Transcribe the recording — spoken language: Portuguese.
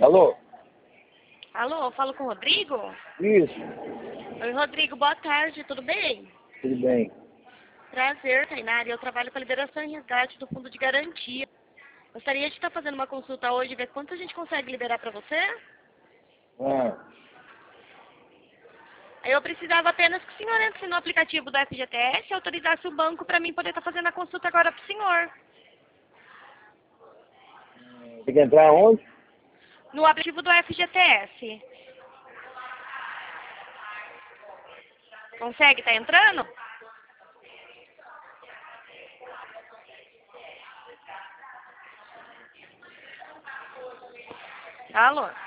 Alô? Alô, falo com o Rodrigo? Isso, Oi, Rodrigo, boa tarde, tudo bem? tudo bem. Prazer, Tainara. Eu trabalho com a liberação e resgate do Fundo de Garantia. Gostaria de estar fazendo uma consulta hoje e ver quanto a gente consegue liberar para você. Ah, Eu precisava apenas que o senhor entre no aplicativo do FGTS e autorizasse o banco para mim poder estar fazendo a consulta agora para o senhor. tem que entrar onde? No aplicativo do FGTS. Consegue estar entrando? Alô?